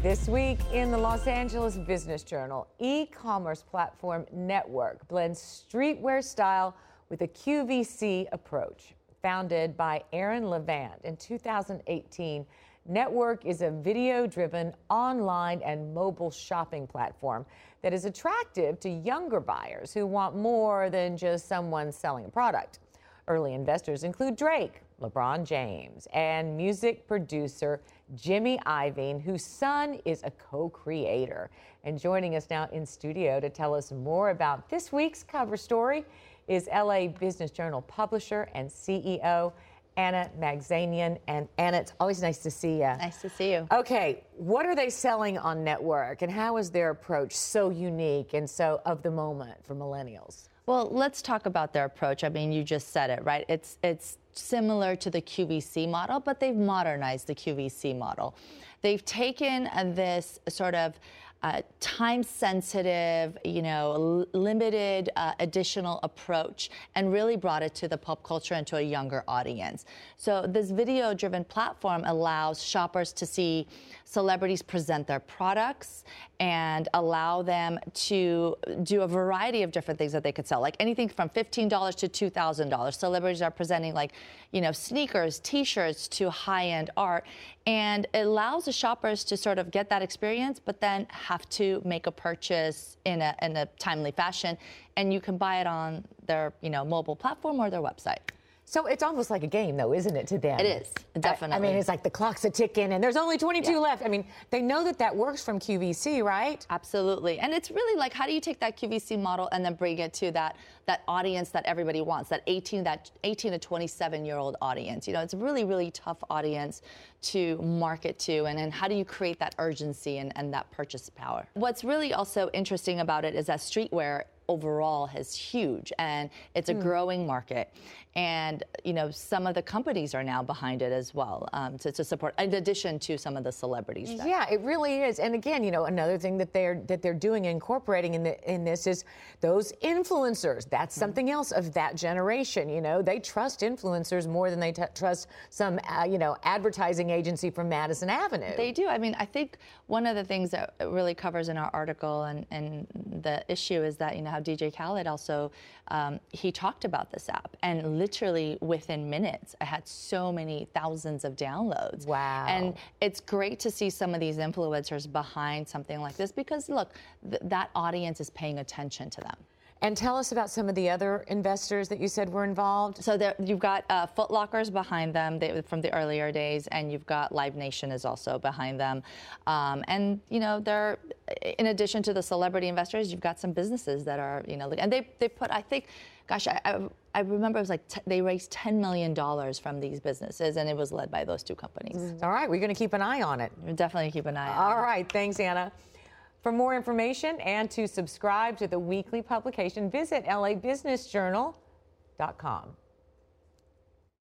This week in the Los Angeles Business Journal, e-commerce platform Network blends streetwear style with a QVC approach. Founded by Aaron Levant in 2018, Network is a video-driven online and mobile shopping platform that is attractive to younger buyers who want more than just someone selling a product. Early investors include Drake, LeBron James, and music producer Jimmy Iovine, whose son is a co-creator. And joining us now in studio to tell us more about this week's cover story is LA Business Journal publisher and CEO Anna Magzanian. And Anna, it's always nice to see you. Nice to see you. Okay, what are they selling on Network, and how is their approach so unique and so of the moment for millennials? Well, let's talk about their approach. I mean, you just said it, right? It's similar to the QVC model, but they've modernized the QVC model. They've taken this sort of time-sensitive, limited additional approach and really brought it to the pop culture and to a younger audience. So this video-driven platform allows shoppers to see celebrities present their products and allow them to do a variety of different things that they could sell, like anything from $15 to $2,000. Celebrities are presenting sneakers, T-shirts to high-end art, and it allows the shoppers to sort of get that experience, but then have to make a purchase in a timely fashion, and you can buy it on their mobile platform or their website. So it's almost like a game, though, isn't it, to them? It is, definitely. I mean, it's like the clock's a ticking, and there's only 22 left. I mean, they know that works from QVC, right? Absolutely. And it's really like, how do you take that QVC model and then bring it to that audience that everybody wants, that 18 to 27-year-old audience? It's a really, really tough audience to market to, and then how do you create that urgency and that purchase power? What's really also interesting about it is that streetwear overall is huge, and it's a growing market. And, some of the companies are now behind it as well to support, in addition to some of the celebrities. Yeah, it really is. And again, another thing that they're doing, incorporating in this is those influencers. That's something else of that generation. They trust influencers more than they trust some, advertising agency from Madison Avenue. They do. I mean, I think one of the things that it really covers in our article and the issue is that, how DJ Khaled also, he talked about this app, and literally within minutes, I had so many thousands of downloads. Wow. And it's great to see some of these influencers behind something like this because, look, that audience is paying attention to them. And tell us about some of the other investors that you said were involved. So you've got Foot Locker's behind them from the earlier days, and you've got Live Nation is also behind them. And, they're, in addition to the celebrity investors, you've got some businesses that are, and they put, I think, gosh, I remember it was like they raised $10 million from these businesses, and it was led by those two companies. All right, we're going to keep an eye on it. We're definitely keep an eye on it. All right, thanks, Anna. For more information and to subscribe to the weekly publication, visit labusinessjournal.com.